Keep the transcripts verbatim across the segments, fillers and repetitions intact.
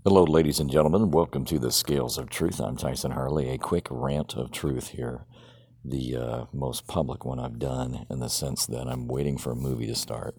Hello, ladies and gentlemen. Welcome to the Scales of Truth. I'm Tyson Harley. A quick rant of truth here. The uh, most public one I've done in the sense that I'm waiting for a movie to start.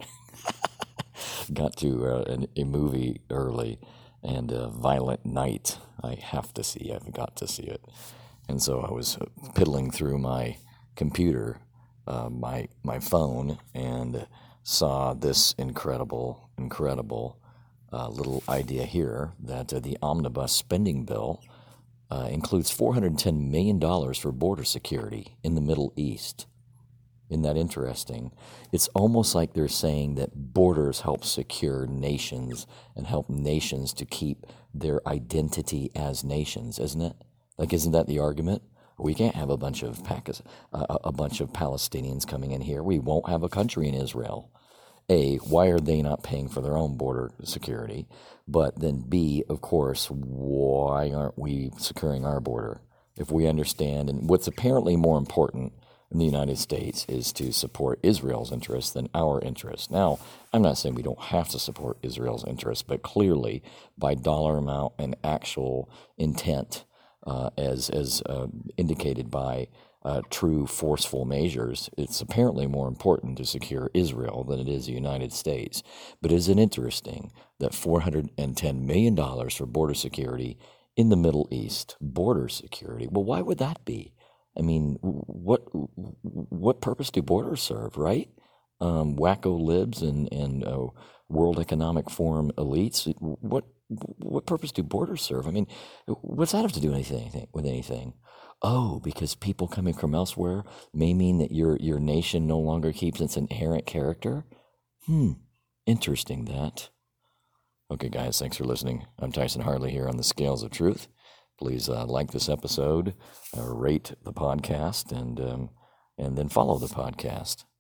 Got to uh, an, a movie early, and uh, Violent Night. I have to see. I've got to see it. And so I was piddling through my computer, uh, my my phone, and saw this incredible, incredible uh, little idea here that uh, the omnibus spending bill uh, includes four hundred ten million dollars for border security in the Middle East. Isn't that interesting? It's almost like they're saying that borders help secure nations and help nations to keep their identity as nations, isn't it? Like, isn't that the argument? We can't have a bunch of Pakistan, uh, a bunch of Palestinians coming in here. We won't have a country in Israel. A, why are they not paying for their own border security? But then B, of course, why aren't we securing our border? If we understand, and what's apparently more important in the United States is to support Israel's interests than our interests. Now, I'm not saying we don't have to support Israel's interests, but clearly by dollar amount and actual intent, uh, as as uh, indicated by uh, true forceful measures, it's apparently more important to secure Israel than it is the United States. But isn't it interesting that four hundred ten million dollars for border security in the Middle East, border security, well, why would that be? I mean, what what purpose do borders serve, right? Um, wacko libs and and uh, World Economic Forum elites. What what purpose do borders serve? I mean, what's that have to do with anything? With anything? Oh, because people coming from elsewhere may mean that your your nation no longer keeps its inherent character. Hmm, interesting that. Okay, guys, thanks for listening. I'm Tyson Harley here on the Scales of Truth. Please uh, like this episode, uh, rate the podcast, and um, and then follow the podcast.